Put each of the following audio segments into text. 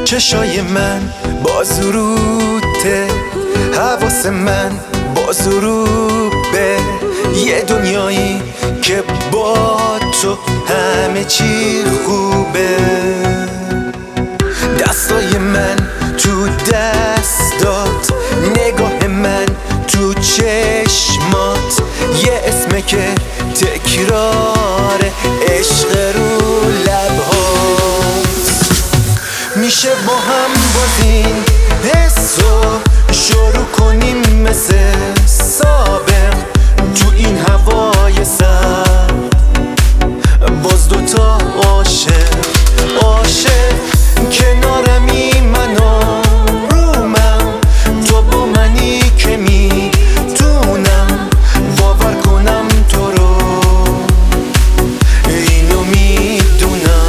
چشای من باز روته، حواس من باز روبه، یه دنیایی که با تو همه چی خوبه. دستای من تو دستات، نگاه من تو چشمات، یه اسمه که تکرار عشق رو لبهات. میشه با هم باز این حسو شروع کنیم مثل سابق تو این هوای سرد، باز دوتا عاشق کنارمی منو رو من، تو با منی که میتونم باور کنم تو رو، اینو میدونم.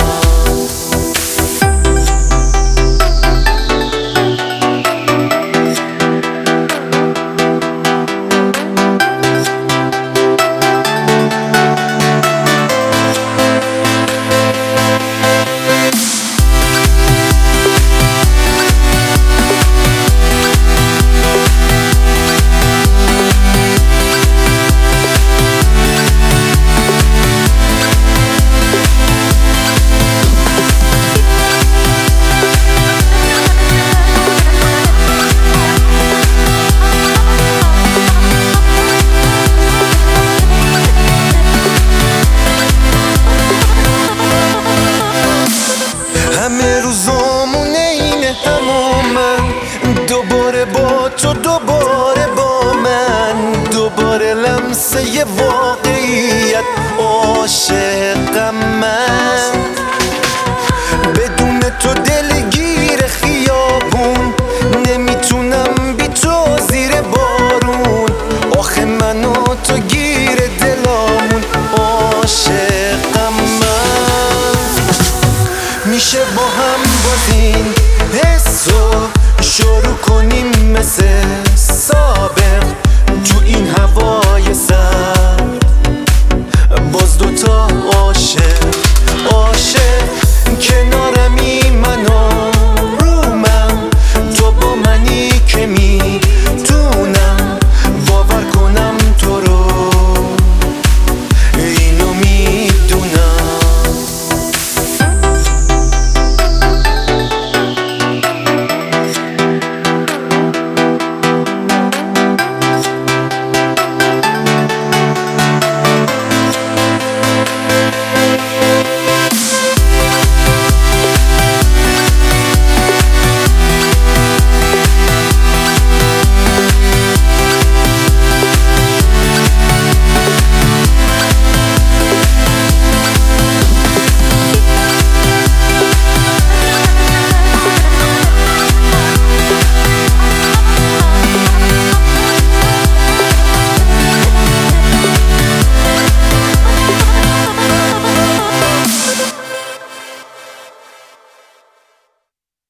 همه روزامونه اینه همومن، دوباره با تو دوباره با من، دوباره لمسه ی واقعیت عاشقم من. بدون تو دلگیر خیابون، نمیتونم بی تو زیر بارون، آخه من و تو گیر دلامون عاشقم من. میشه با هم باز این حسو شروع کنیم مثل سابق تو این هوای سرد، باز دوتا عاشق